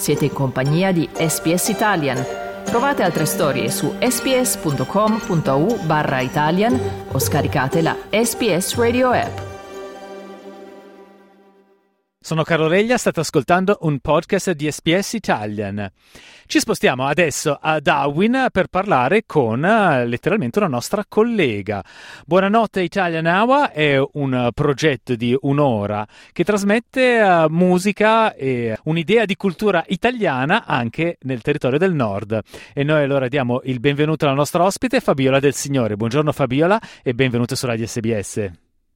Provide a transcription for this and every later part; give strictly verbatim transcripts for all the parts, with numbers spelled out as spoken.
Siete in compagnia di S B S Italian. Trovate altre storie su sbs.com.au barra Italian o scaricate la S B S Radio app. Sono Carlo Reglia, state ascoltando un podcast di S B S Italian. Ci spostiamo adesso a Darwin per parlare con uh, letteralmente una nostra collega. Buonanotte Italian Hour è un progetto di un'ora che trasmette uh, musica e un'idea di cultura italiana anche nel territorio del nord. E noi allora diamo il benvenuto alla nostra ospite Fabiola Del Signore. Buongiorno Fabiola e benvenuto su Radio S B S.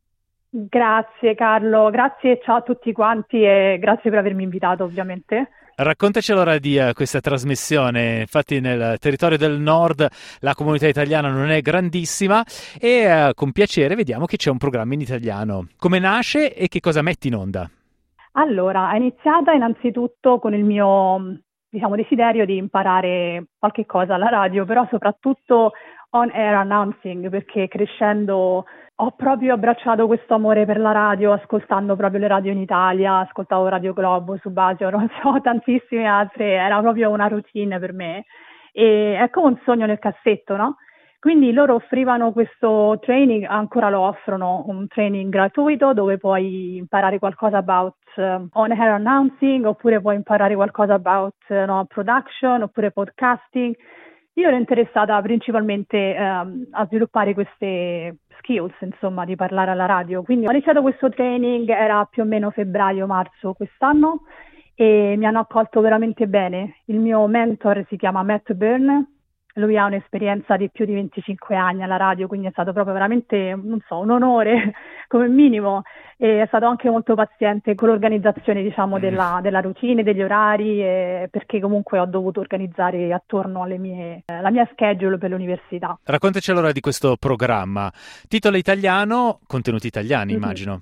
Grazie Carlo, grazie, ciao a tutti quanti e grazie per avermi invitato ovviamente. Raccontaci allora di uh, questa trasmissione. Infatti nel territorio del nord la comunità italiana non è grandissima e uh, con piacere vediamo che c'è un programma in italiano. Come nasce e che cosa metti in onda? Allora, è iniziata innanzitutto con il mio, diciamo, desiderio di imparare qualche cosa alla radio, però soprattutto on air announcing, perché crescendo ho proprio abbracciato questo amore per la radio, ascoltando proprio le radio in Italia, ascoltavo Radio Globo, Subasio, non so, tantissime altre, era proprio una routine per me e è come un sogno nel cassetto, no? Quindi loro offrivano questo training, ancora lo offrono, un training gratuito dove puoi imparare qualcosa about uh, on-air announcing, oppure puoi imparare qualcosa about uh, no, production, oppure podcasting. Io ero interessata principalmente um, a sviluppare queste skills, insomma, di parlare alla radio. Quindi ho iniziato questo training, era più o meno febbraio-marzo quest'anno, e mi hanno accolto veramente bene. Il mio mentor si chiama Matt Byrne, lui ha un'esperienza di più di venticinque anni alla radio, quindi è stato proprio veramente, non so, un onore come minimo, e è stato anche molto paziente con l'organizzazione, diciamo, della, della routine, degli orari, e perché comunque ho dovuto organizzare attorno alle mie, eh, la mia schedule per l'università. Raccontaci allora di questo programma. Titolo italiano, contenuti italiani, Mm-hmm. immagino.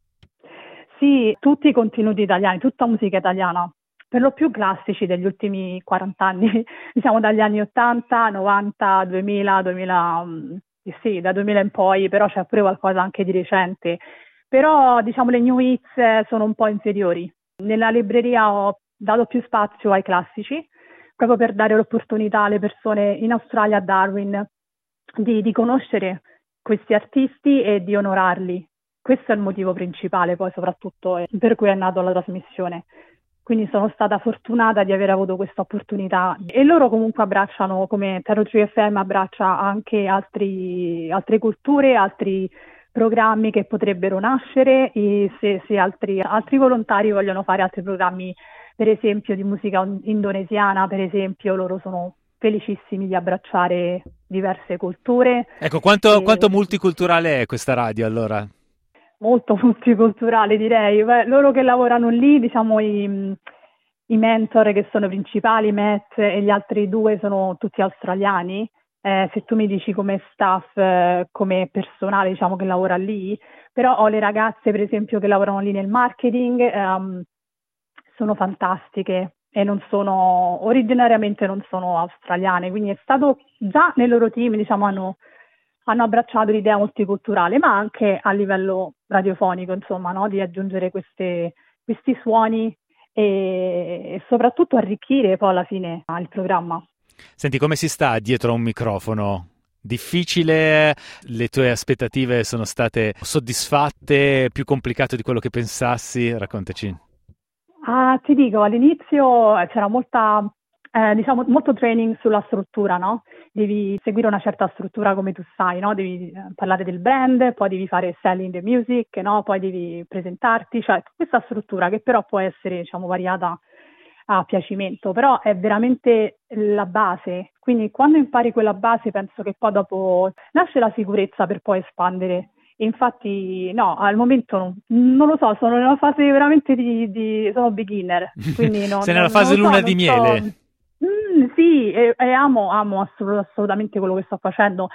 Sì, tutti i contenuti italiani, tutta musica italiana. Per lo più classici degli ultimi quaranta anni, diciamo dagli anni ottanta, novanta, duemila, duemila, sì, da duemila in poi, però c'è pure qualcosa anche di recente. Però diciamo le new hits sono un po' inferiori. Nella libreria ho dato più spazio ai classici, proprio per dare l'opportunità alle persone in Australia, a Darwin, di, di conoscere questi artisti e di onorarli. Questo è il motivo principale, poi soprattutto per cui è nata la trasmissione. Quindi sono stata fortunata di aver avuto questa opportunità e loro comunque abbracciano, come Terra tre F M abbraccia anche altri, altre culture, altri programmi che potrebbero nascere, e se, se altri, altri volontari vogliono fare altri programmi, per esempio di musica indonesiana, per esempio, loro sono felicissimi di abbracciare diverse culture. Ecco, quanto, e... quanto multiculturale è questa radio allora? Molto multiculturale, direi. Beh, loro che lavorano lì, diciamo i, i mentor che sono principali, Matt e gli altri due sono tutti australiani. Eh, se tu mi dici come staff, eh, come personale, diciamo, che lavora lì, però ho le ragazze per esempio che lavorano lì nel marketing, ehm, sono fantastiche e non sono, originariamente non sono australiane, quindi è stato già nel loro team, diciamo, hanno hanno abbracciato l'idea multiculturale, ma anche a livello radiofonico, insomma, no? Di aggiungere queste, questi suoni e, e soprattutto arricchire poi alla fine il programma. Senti, come si sta dietro a un microfono? Difficile? Le tue aspettative sono state soddisfatte? Più complicato di quello che pensassi? Raccontaci. Ah, ti dico, all'inizio c'era molta, eh, diciamo, molto training sulla struttura, no? Devi seguire una certa struttura, come tu sai, no? Devi eh, parlare del brand, poi devi fare selling the music, no? Poi devi presentarti, cioè questa struttura che però può essere, diciamo, variata a piacimento, però è veramente la base. Quindi quando impari quella base penso che poi dopo nasce la sicurezza per poi espandere. E infatti no, al momento non, non lo so, sono in una fase veramente di, di sono beginner, quindi non, sei nella non, fase non luna so, di non miele. So. Mm, sì, e, e amo, amo assolut- assolutamente quello che sto facendo,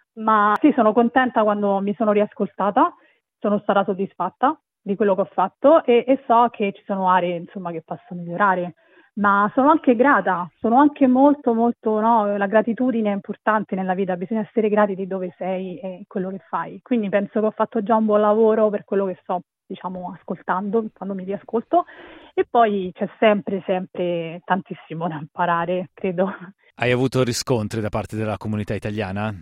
ma sì, sono contenta quando mi sono riascoltata, sono stata soddisfatta di quello che ho fatto e, e so che ci sono aree, insomma, che posso migliorare, ma sono anche grata, sono anche molto, molto, no, la gratitudine è importante nella vita, bisogna essere grati di dove sei e quello che fai, quindi penso che ho fatto già un buon lavoro per quello che sto diciamo, ascoltando, quando mi riascolto, e poi c'è sempre, sempre tantissimo da imparare, credo. Hai avuto riscontri da parte della comunità italiana?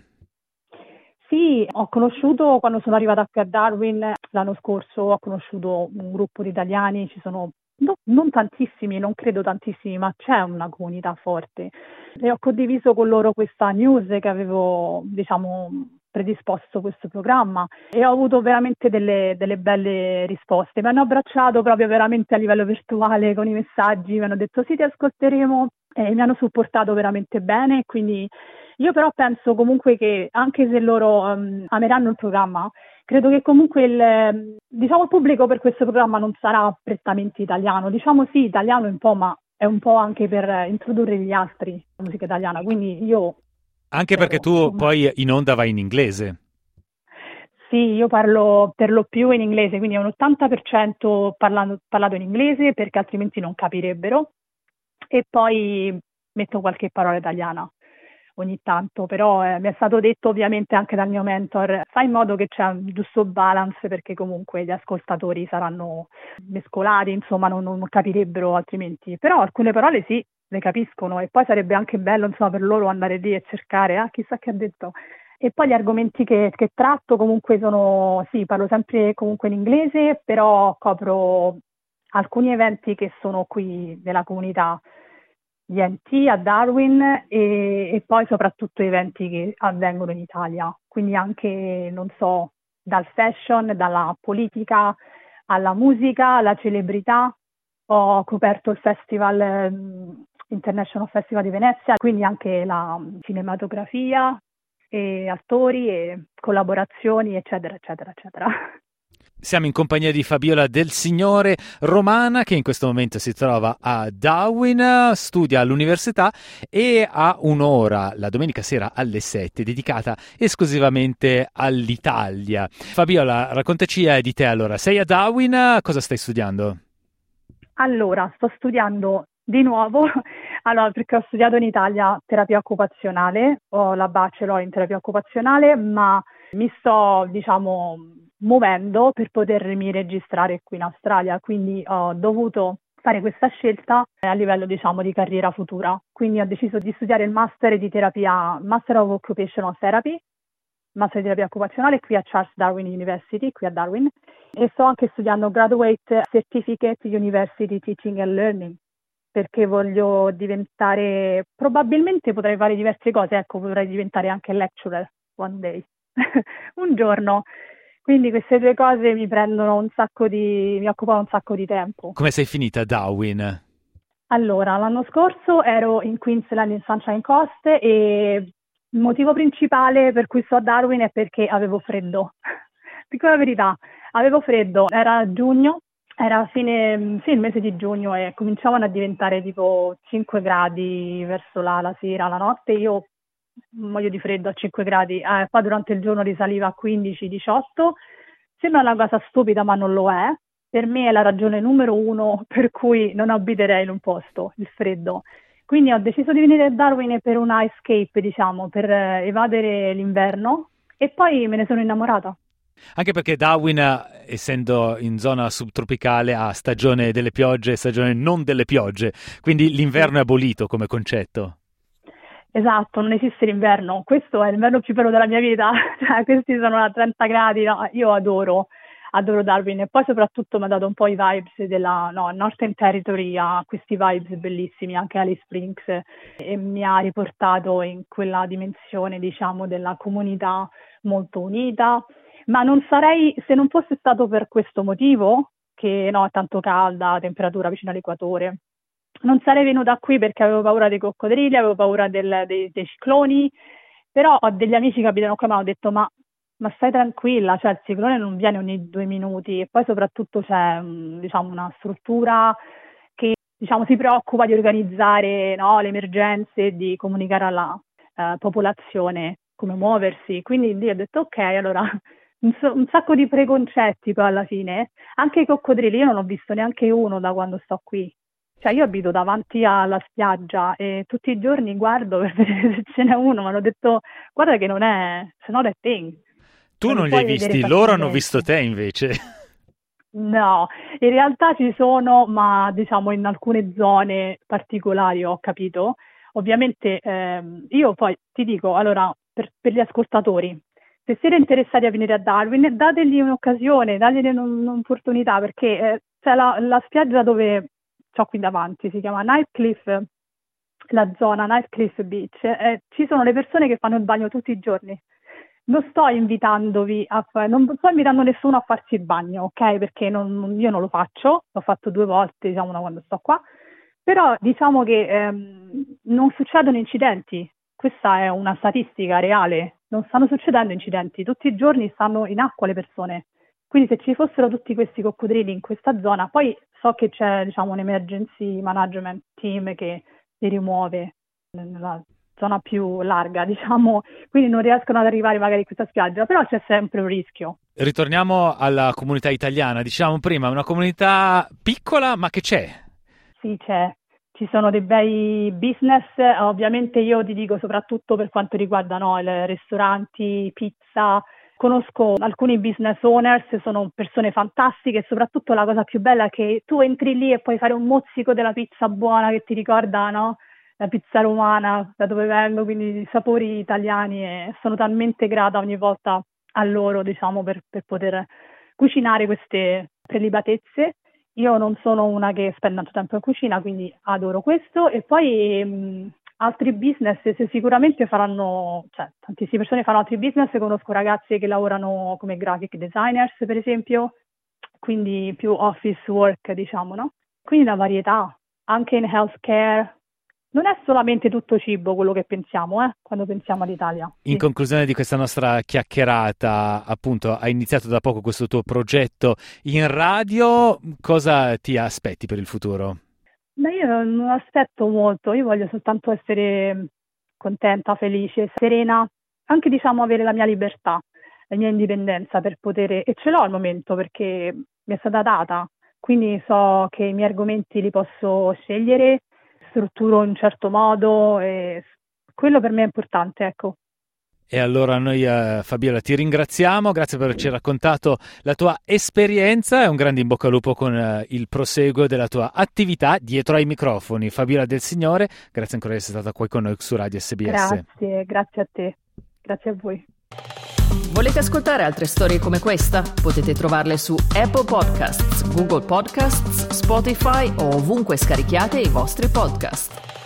Sì, ho conosciuto, quando sono arrivata qui a Darwin l'anno scorso, ho conosciuto un gruppo di italiani, ci sono no, non tantissimi, non credo tantissimi, ma c'è una comunità forte. E ho condiviso con loro questa news che avevo, diciamo, predisposto questo programma e ho avuto veramente delle, delle belle risposte. Mi hanno abbracciato proprio veramente a livello virtuale con i messaggi, mi hanno detto sì, ti ascolteremo e mi hanno supportato veramente bene, quindi io però penso comunque che anche se loro um, ameranno il programma, credo che comunque il, diciamo, il pubblico per questo programma non sarà prettamente italiano, diciamo sì, italiano un po', ma è un po' anche per introdurre gli altri la musica italiana, quindi io... Anche perché tu insomma, poi in onda vai in inglese. Sì, io parlo per lo più in inglese, quindi è un ottanta per cento parlando, parlato in inglese perché altrimenti non capirebbero, e poi metto qualche parola italiana ogni tanto, però eh, mi è stato detto ovviamente anche dal mio mentor, fai in modo che c'è un giusto balance perché comunque gli ascoltatori saranno mescolati, insomma non, non capirebbero altrimenti, però alcune parole sì, le capiscono e poi sarebbe anche bello insomma per loro andare lì e cercare, ah chissà che ha detto. E poi gli argomenti che, che tratto comunque sono, sì, parlo sempre comunque in inglese, però copro alcuni eventi che sono qui nella comunità di N T a Darwin e, e poi soprattutto eventi che avvengono in Italia, quindi anche, non so, dal fashion, dalla politica alla musica, alla celebrità. Ho coperto il festival, eh, International Festival di Venezia, quindi anche la cinematografia, e attori e collaborazioni, eccetera, eccetera, eccetera. Siamo in compagnia di Fabiola Del Signore, romana, che in questo momento si trova a Darwin, studia all'università e ha un'ora la domenica sera alle sette dedicata esclusivamente all'Italia. Fabiola, raccontaci di te allora. Sei a Darwin, cosa stai studiando? Allora, sto studiando di nuovo, allora, perché ho studiato in Italia terapia occupazionale, ho la bachelor in terapia occupazionale, ma mi sto, diciamo, muovendo per potermi registrare qui in Australia, quindi ho dovuto fare questa scelta a livello, diciamo, di carriera futura. Quindi ho deciso di studiare il master di terapia, Master of Occupational Therapy, master di terapia occupazionale qui a Charles Darwin University, qui a Darwin, e sto anche studiando Graduate Certificate University Teaching and Learning, perché voglio diventare, probabilmente potrei fare diverse cose, ecco, potrei diventare anche lecturer one day, un giorno. Quindi queste due cose mi prendono un sacco di, mi occupano un sacco di tempo. Come sei finita a Darwin? Allora, l'anno scorso ero in Queensland, in Sunshine Coast, e il motivo principale per cui sto a Darwin è perché avevo freddo. Dico la verità, avevo freddo, era giugno, era fine, sì, il mese di giugno e cominciavano a diventare tipo cinque gradi verso la, la sera, la notte, io muoio di freddo a cinque gradi, eh, poi durante il giorno risaliva a quindici diciotto, sembra una cosa stupida ma non lo è, per me è la ragione numero uno per cui non abiterei in un posto, il freddo. Quindi ho deciso di venire a Darwin per una escape, diciamo, per eh, evadere l'inverno e poi me ne sono innamorata. Anche perché Darwin, essendo in zona subtropicale, ha stagione delle piogge e stagione non delle piogge, quindi l'inverno è abolito come concetto. Esatto, non esiste l'inverno, questo è l'inverno più bello della mia vita, cioè, questi sono a trenta gradi, no? Io adoro, adoro Darwin e poi soprattutto mi ha dato un po' i vibes della no, Northern Territory, ha questi vibes bellissimi, anche Alice Springs, e mi ha riportato in quella dimensione, diciamo, della comunità molto unita. Ma non sarei, se non fosse stato per questo motivo, che no, è tanto calda, temperatura vicino all'equatore, non sarei venuta qui perché avevo paura dei coccodrilli, avevo paura del, dei, dei cicloni, però ho degli amici che abitano qua e mi hanno detto ma, ma stai tranquilla, cioè il ciclone non viene ogni due minuti e poi soprattutto c'è diciamo, una struttura che diciamo, si preoccupa di organizzare no, le emergenze e di comunicare alla uh, popolazione come muoversi, quindi lì ho detto ok, allora... Un, so, un sacco di preconcetti poi alla fine, anche i coccodrilli, io non ho visto neanche uno da quando sto qui, cioè io abito davanti alla spiaggia e tutti i giorni guardo per vedere se ce n'è uno, mi hanno detto guarda che non è, se no è thing. Tu non, non li hai visti, loro hanno visto te invece. No, in realtà ci sono, ma diciamo in alcune zone particolari ho capito. Ovviamente ehm, io poi ti dico, allora, per, per gli ascoltatori, se siete interessati a venire a Darwin, dategli un'occasione, dategli un- un'opportunità, perché eh, c'è la, la spiaggia dove ho qui davanti, si chiama Nightcliff, la zona Nightcliff Beach, e ci sono le persone che fanno il bagno tutti i giorni. Non sto invitandovi a fare, non sto invitando nessuno a farsi il bagno, ok? Perché non- non- io non lo faccio, l'ho fatto due volte, diciamo, da quando sto qua, però diciamo che ehm, non succedono incidenti. Questa è una statistica reale, non stanno succedendo incidenti, tutti i giorni stanno in acqua le persone. Quindi se ci fossero tutti questi coccodrilli in questa zona, poi so che c'è, diciamo, un emergency management team che li rimuove nella zona più larga, diciamo, quindi non riescono ad arrivare magari in questa spiaggia, però c'è sempre un rischio. Ritorniamo alla comunità italiana, diciamo prima, una comunità piccola ma che c'è. Sì, c'è. Ci sono dei bei business, ovviamente io ti dico soprattutto per quanto riguarda no, il ristoranti, pizza. Conosco alcuni business owners, sono persone fantastiche e soprattutto la cosa più bella è che tu entri lì e puoi fare un mozzico della pizza buona che ti ricorda, no? La pizza romana, da dove vengo, quindi i sapori italiani e sono talmente grata ogni volta a loro, diciamo, per, per poter cucinare queste prelibatezze. Io non sono una che spende tanto tempo in cucina, quindi adoro questo. E poi mh, altri business se sicuramente faranno, cioè tantissime persone fanno altri business, conosco ragazzi che lavorano come graphic designers, per esempio, quindi più office work, diciamo, no? Quindi la varietà, anche in healthcare. Non è solamente tutto cibo quello che pensiamo, eh, quando pensiamo all'Italia. In Sì. conclusione di questa nostra chiacchierata, appunto, hai iniziato da poco questo tuo progetto in radio, cosa ti aspetti per il futuro? Ma io non aspetto molto, io voglio soltanto essere contenta, felice, serena, anche diciamo avere la mia libertà, la mia indipendenza per poter, e ce l'ho al momento perché mi è stata data, quindi so che i miei argomenti li posso scegliere, strutturo in un certo modo e quello per me è importante, ecco. E allora noi, eh, Fabiola, ti ringraziamo, grazie per averci raccontato la tua esperienza e un grande in bocca al lupo con eh, il proseguo della tua attività dietro ai microfoni. Fabiola Del Signore, grazie ancora di essere stata qui con noi su Radio S B S. Grazie, grazie a te, grazie a voi. Volete ascoltare altre storie come questa? Potete trovarle su Apple Podcasts, Google Podcasts, Spotify o ovunque scarichiate i vostri podcast.